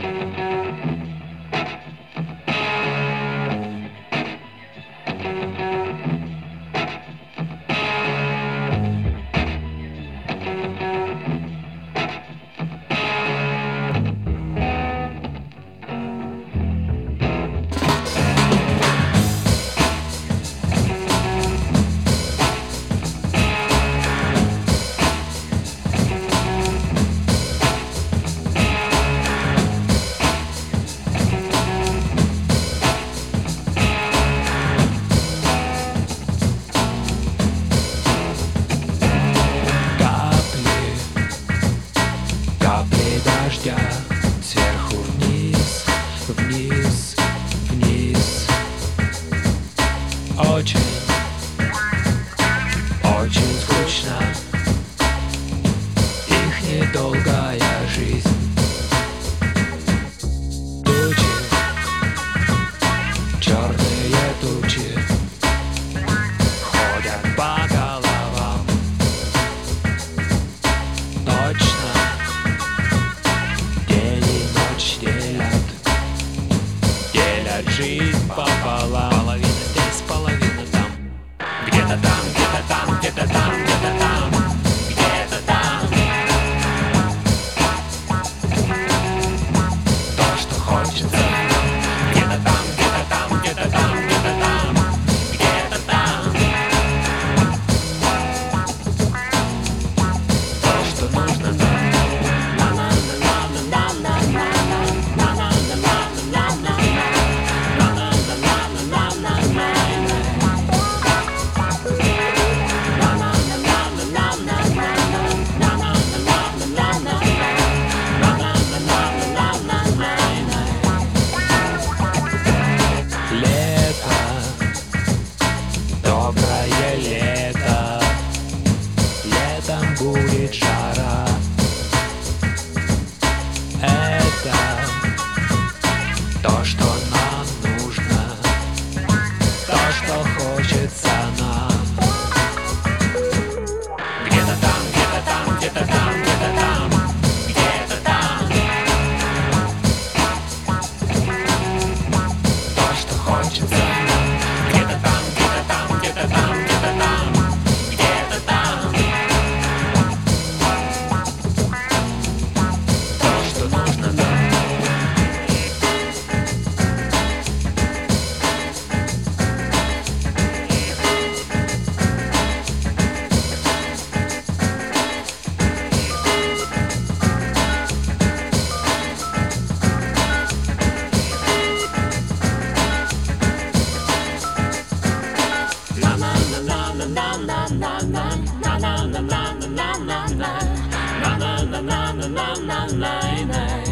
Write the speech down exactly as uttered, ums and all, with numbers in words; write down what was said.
Капли дождя сверху вниз, вниз, вниз. Очень, очень скучно их недолгая жизнь. Тучи, черные тучи ходят по головам. Точно жизнь пополам. Половина здесь, половина там. Где-то там, где-то там, где-то там, где-то там, где-то там. То, что хочется. Где-то там, где-то там, где-то там, где-то там, где-то там. То, что нужно нам. Доброе лето, летом будет жара. Это то, что нам нужно, то, что хочется нам. Где-то там, где-то там, где-то там, где-то там, где-то там. То, что хочется нам. Где-то там, где-то там, где-то там, где-то там, где-то там. То, что нужно нам. Na na na na na na na na na na na na na na na.